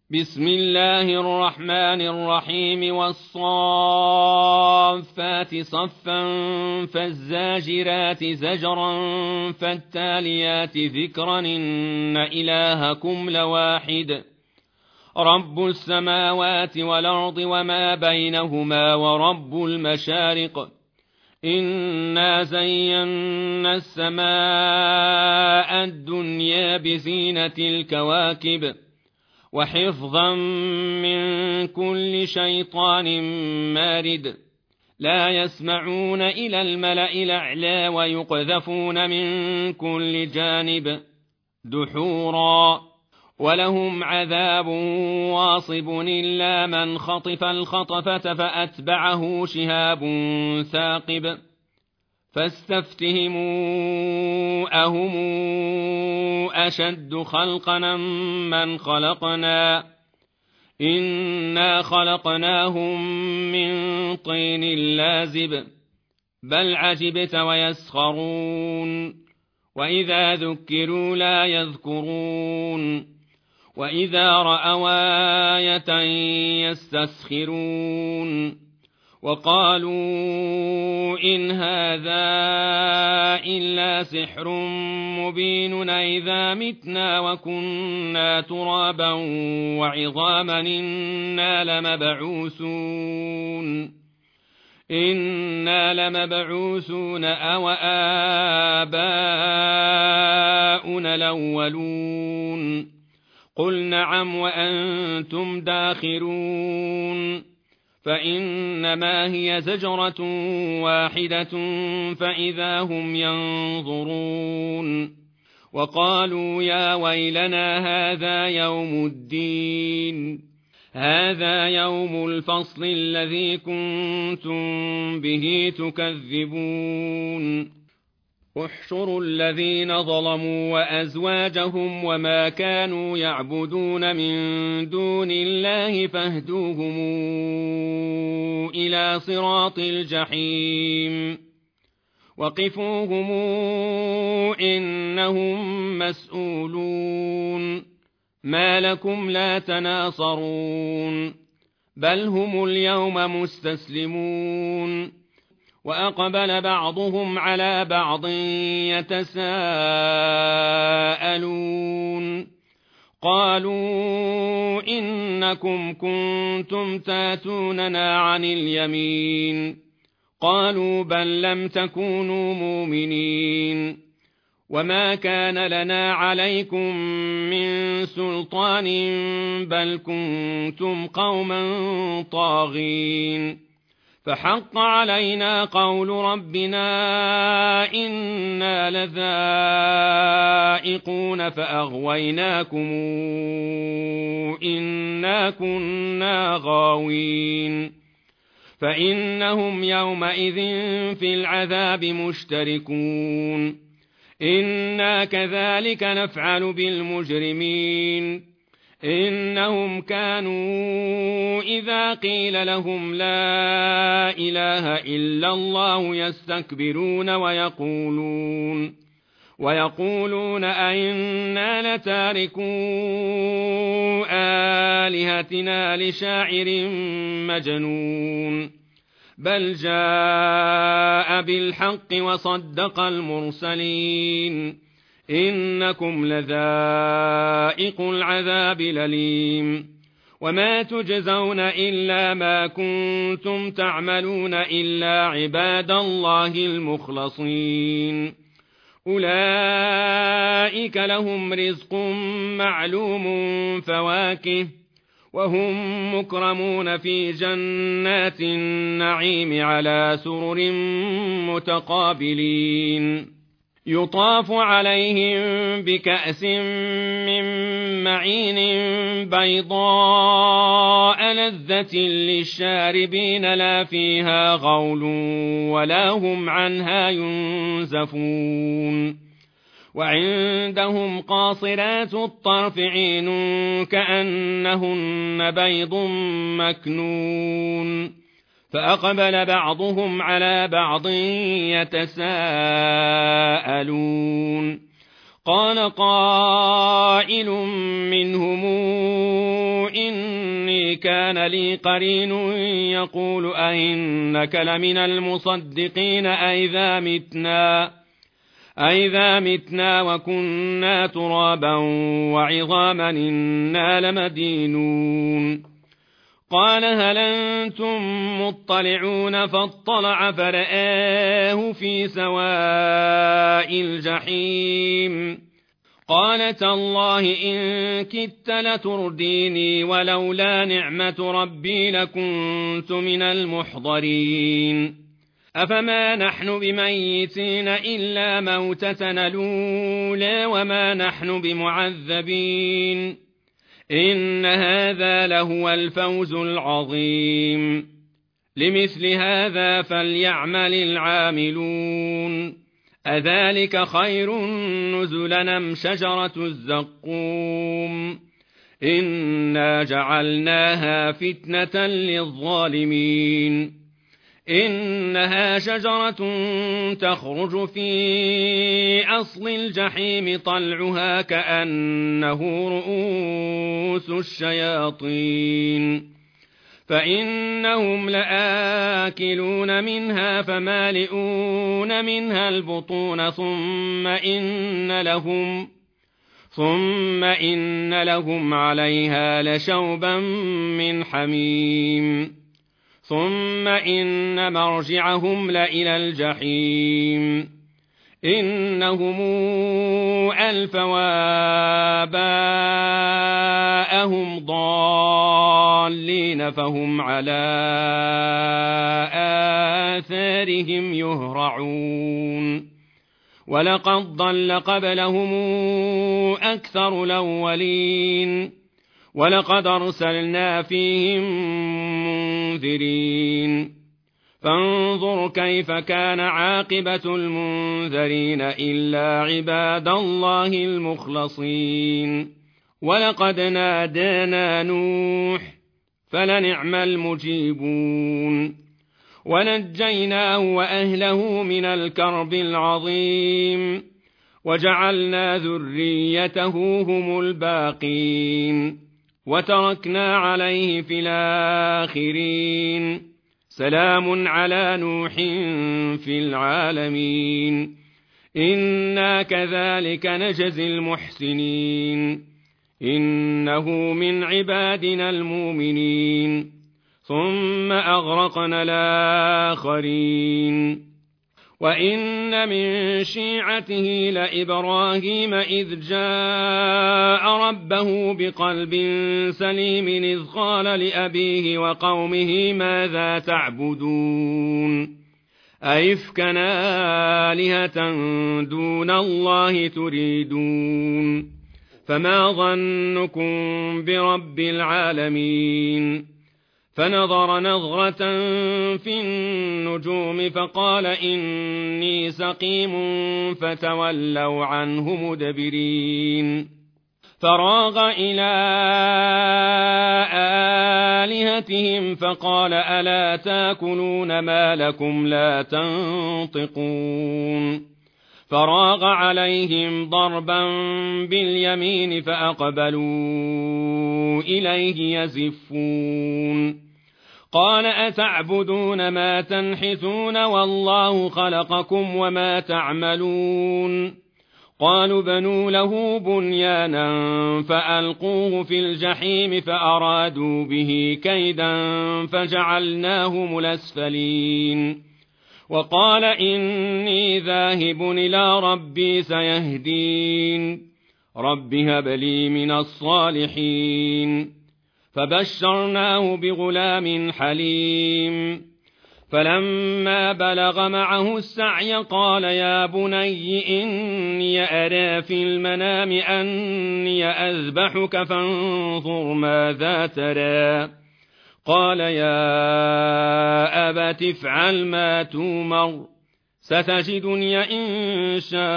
بسم الله الرحمن الرحيم والصافات صفا فالزاجرات زجرا فالتاليات ذكرا إن إلهكم لواحد رب السماوات والأرض وما بينهما ورب المشارق إنا زينا السماء الدنيا بزينة الكواكب وحفظا من كل شيطان مارد لا يسمعون إلى الملأ الأعلى ويقذفون من كل جانب دحورا ولهم عذاب واصب إلا من خطف الخطفة فأتبعه شهاب ثاقب فاستفتهموا أهم أشد خلقا من خلقنا إنا خلقناهم من طين لازب بل عجبت ويسخرون وإذا ذكروا لا يذكرون وإذا رأوا آية يستسخرون وقالوا إن هذا إلا سحر مبين أإذا متنا وكنا ترابا وعظاما إنا لمبعوثون أو آباؤنا الأولون قل نعم وأنتم داخرون فإنما هي زجرة واحدة فإذا هم ينظرون وقالوا يا ويلنا هذا يوم الفصل الذي كنتم به تكذبون احشروا الذين ظلموا وأزواجهم وما كانوا يعبدون من دون الله فاهدوهم إلى صراط الجحيم وقفوهم إنهم مسؤولون ما لكم لا تناصرون بل هم اليوم مستسلمون وأقبل بعضهم على بعض يتساءلون قالوا إنكم كنتم تاتوننا عن اليمين قالوا بل لم تكونوا مؤمنين وما كان لنا عليكم من سلطان بل كنتم قوما طاغين فحق علينا قول ربنا إنا لذائقون فأغويناكم إنا كنا غاوين فإنهم يومئذ في العذاب مشتركون إنا كذلك نفعل بالمجرمين إنهم كانوا إذا قيل لهم لا إله إلا الله يستكبرون ويقولون أئنا لتاركو آلهتنا لشاعر مجنون بل جاء بالحق وصدق المرسلين إنكم لذائق العذاب الأليم وما تجزون إلا ما كنتم تعملون إلا عباد الله المخلصين أولئك لهم رزق معلوم فواكه وهم مكرمون في جنات النعيم على سرر متقابلين يطاف عليهم بكأس من معين بيضاء لذة للشاربين لا فيها غول ولا هم عنها ينزفون وعندهم قاصرات الطرف عين كأنهن بيض مكنون فأقبل بعضهم على بعض يتساءلون قال قائل منهم إني كان لي قرين يقول أئنك لمن المصدقين أئذا متنا وكنا ترابا وعظاما إنا لمدينون قال هل أنتم مطلعون فاطلع فرآه في سواء الجحيم قال تالله إن كدت لترديني ولولا نعمة ربي لكنت من المحضرين أفما نحن بميتين إلا موتتنا الأولى وما نحن بمعذبين إن هذا لهو الفوز العظيم لمثل هذا فليعمل العاملون أذلك خير نزلا أم شجرة الزقوم إنا جعلناها فتنة للظالمين إنها شجرة تخرج في أصل الجحيم طلعها كأنه رؤوس الشياطين فإنهم لآكلون منها فمالئون منها البطون ثم إن لهم عليها لشوبا من حميم ثم إن مرجعهم لإلى الجحيم إنهم ألفوا آباءهم ضالين فهم على آثارهم يهرعون ولقد ضل قبلهم أكثر الأولين ولقد أرسلنا فيهم منذرين فانظر كيف كان عاقبة المنذرين إلا عباد الله المخلصين ولقد نادانا نوح فلنعم المجيبون ونجيناه وأهله من الكرب العظيم وجعلنا ذريته هم الباقين وتركنا عليه في الآخرين سلام على نوح في العالمين إنا كذلك نجزي المحسنين إنه من عبادنا المؤمنين ثم أغرقنا الآخرين وإن من شيعته لإبراهيم إذ جاء ربه بقلب سليم إذ قال لأبيه وقومه ماذا تعبدون أئفكا آلهة دون الله تريدون فما ظنكم برب العالمين فنظر نظرة في النجوم فقال إني سقيم فتولوا عنه مدبرين فراغ إلى آلهتهم فقال ألا تاكلون ما لكم لا تنطقون فراغ عليهم ضربا باليمين فأقبلوا إليه يزفون قال أتعبدون ما تنحتون والله خلقكم وما تعملون قالوا بنوا له بنيانا فألقوه في الجحيم فأرادوا به كيدا فجعلناهم الأسفلين وقال إني ذاهب إلى ربي سيهدين رب هب لي من الصالحين فبشرناه بغلام حليم فلما بلغ معه السعي قال يا بني إني أرى في المنام أني أذبحك فانظر ماذا ترى قال يا أبت افعل ما تؤمر ستجدني إن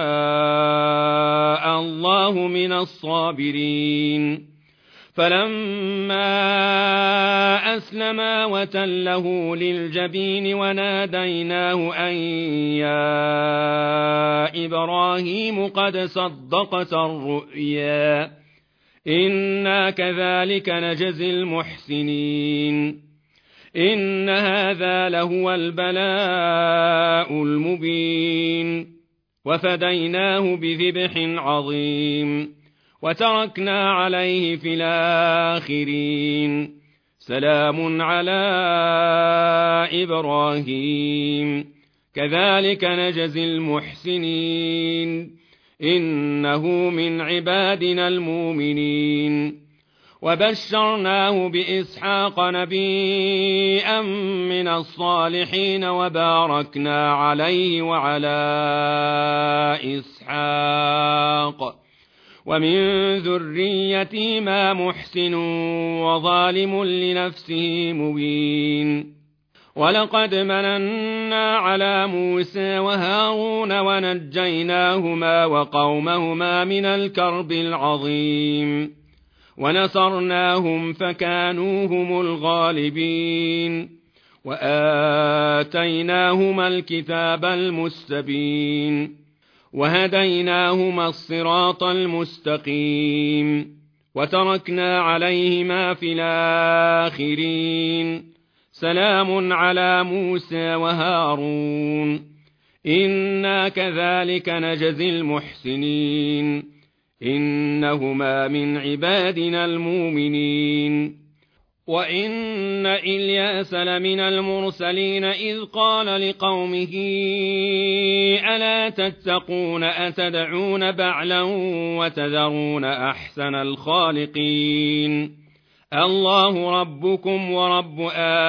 شاء الله من الصابرين فلما أسلما وتله للجبين وناديناه أن يا إبراهيم قد صدقت الرؤيا إنا كذلك نجزي المحسنين إن هذا لهو البلاء المبين وفديناه بذبح عظيم وتركنا عليه في الآخرين سلام على إبراهيم كذلك نجزي المحسنين إنه من عبادنا المؤمنين وبشرناه بإسحاق نبيا من الصالحين وباركنا عليه وعلى إسحاق ومن ذريتهما محسن وظالم لنفسه مبين ولقد مننا على موسى وهارون ونجيناهما وقومهما من الكرب العظيم ونصرناهم فكانوا هم الغالبين وآتيناهما الكتاب المستبين وهديناهما الصراط المستقيم وتركنا عليهما في الآخرين سلام على موسى وهارون إنا كذلك نجزي المحسنين إنهما من عبادنا المؤمنين وإن إلياس لمن المرسلين إذ قال لقومه ألا تتقون أتدعون بعلا وتذرون أحسن الخالقين الله ربكم ورب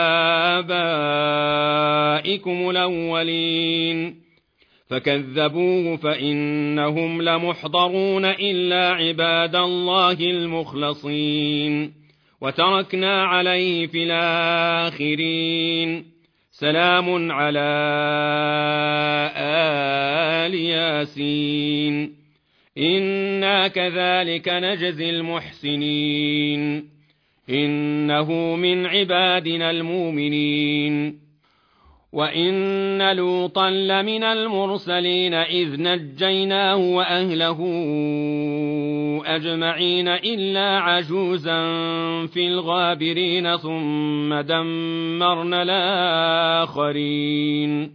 آبائكم الأولين فكذبوه فإنهم لمحضرون إلا عباد الله المخلصين وتركنا عليه في الآخرين سلام على آل ياسين إنا كذلك نجزي المحسنين إنه من عبادنا المؤمنين وإن لوطا لمن المرسلين إذ نجيناه وأهله أجمعين إلا عجوزا في الغابرين ثم دمرنا الآخرين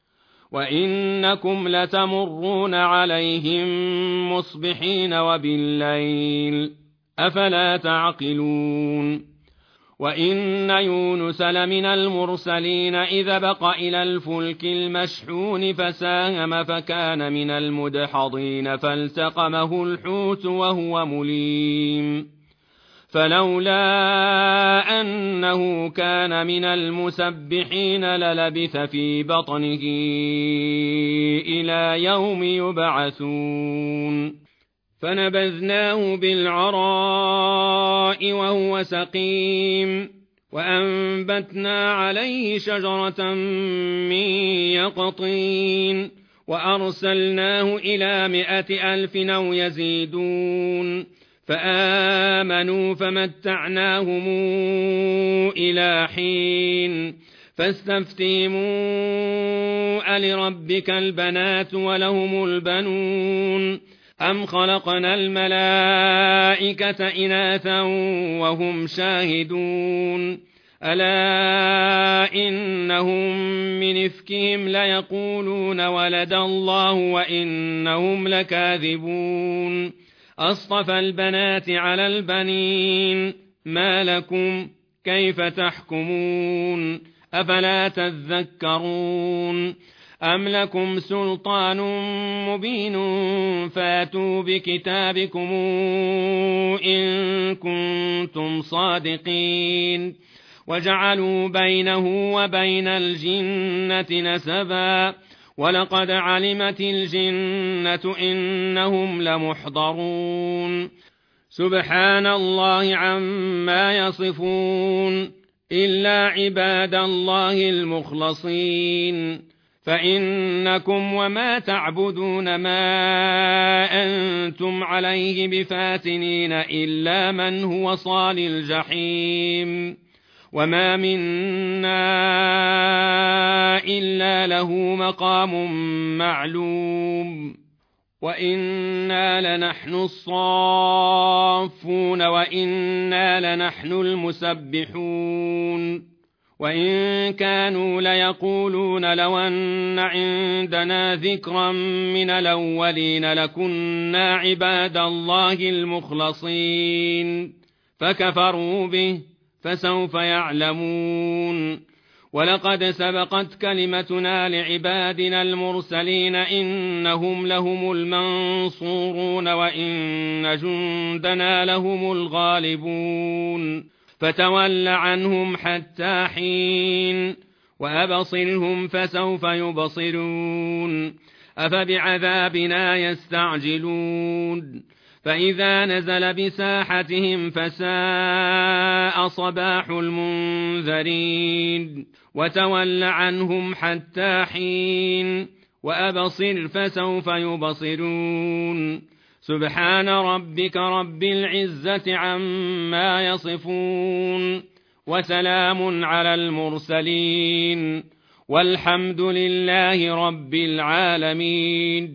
وإنكم لتمرون عليهم مصبحين وبالليل أفلا تعقلون وإن يونس لمن المرسلين إذ بق إلى الفلك المشحون فساهم فكان من المدحضين فالتقمه الحوت وهو مليم فلولا أنه كان من المسبحين للبث في بطنه إلى يوم يبعثون فنبذناه بالعراء وهو سقيم وأنبتنا عليه شجرة من يقطين وأرسلناه إلى 100,000 أو يزيدون فآمنوا فمتعناهم إلى حين فاستفتهموا ألربك البنات ولهم البنون أم خلقنا الملائكة إناثا وهم شاهدون ألا إنهم من إفكهم ليقولون ولد الله وإنهم لكاذبون أصطفى البنات على البنين ما لكم كيف تحكمون أفلا تذكرون أم لكم سلطان مبين فاتوا بكتابكم إن كنتم صادقين وجعلوا بينه وبين الجنة نسبا ولقد علمت الجنة إنهم لمحضرون سبحان الله عما يصفون إلا عباد الله المخلصين فإنكم وما تعبدون ما أنتم عليه بفاتنين إلا من هو صال الجحيم وما منا إلا له مقام معلوم وإنا لنحن الصافون وإنا لنحن المسبحون وإن كانوا ليقولون لو أن عندنا ذكرا من الأولين لكنا عباد الله المخلصين فكفروا به فسوف يعلمون ولقد سبقت كلمتنا لعبادنا المرسلين إنهم لهم المنصورون وإن جندنا لهم الغالبون فتول عنهم حتى حين وأبصرهم فسوف يبصرون أفبعذابنا يستعجلون فإذا نزل بساحتهم فساء صباح المنذرين وتول عنهم حتى حين وأبصر فسوف يبصرون سبحان ربك رب العزة عما يصفون وسلام على المرسلين والحمد لله رب العالمين.